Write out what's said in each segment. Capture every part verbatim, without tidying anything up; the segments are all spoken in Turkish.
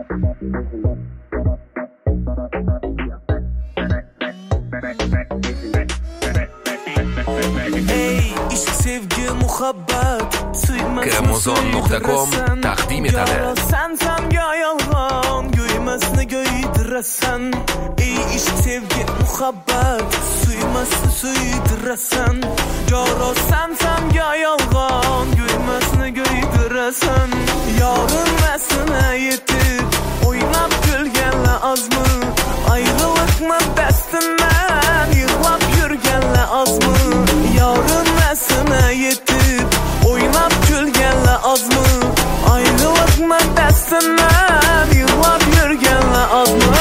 ey ishq sevgi muhabbat Kremozon nokta com taqdim etadi. Sen senga yolg'on go'ymasni go'ydirasan. Ey ishq sevgi muhabbat suymasni suydirasan. Jaro sen senga yolg'on go'ymasni go'ydirasan. Yorilmasini yetib o'ynab kulganlar azmi, ayrılıkma dastimdan yig'lab yurganlar azmi. Yorilmasini yetib o'ynab kulganlar azmi, ayrılıkma dastimdan yig'lab yurganlar azmi.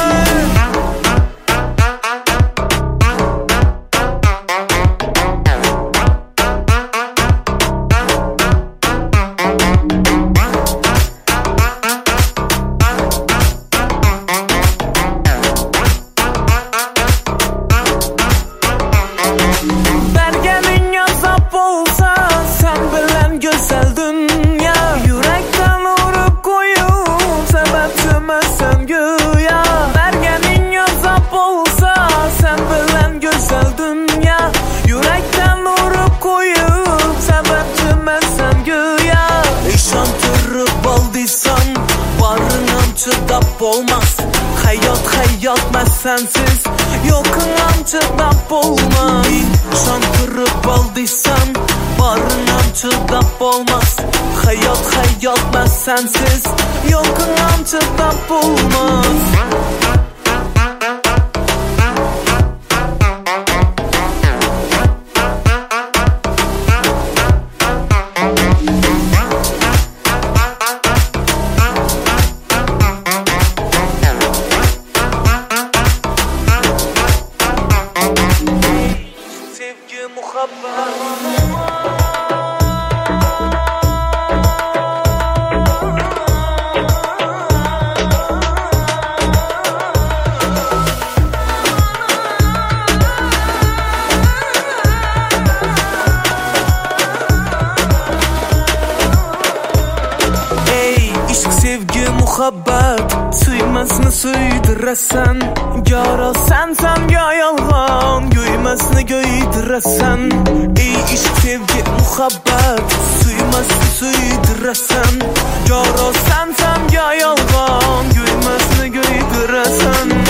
Çıdap olmaz hayat hayat ben sensiz yokunam çıdap olmaz. Şan kırıp aldıysan barınam çıdap olmaz hayat hayat ben sensiz yokunam çıdap olmaz. Muhabbat suymasni suydirasan. Jaro sen senga yolg'on go'ymasni go'ydirasan. Ey ishq sevgi muhabbat suymasni suydirasan. Jaro sen senga yolg'on go'ymasni go'ydirasan.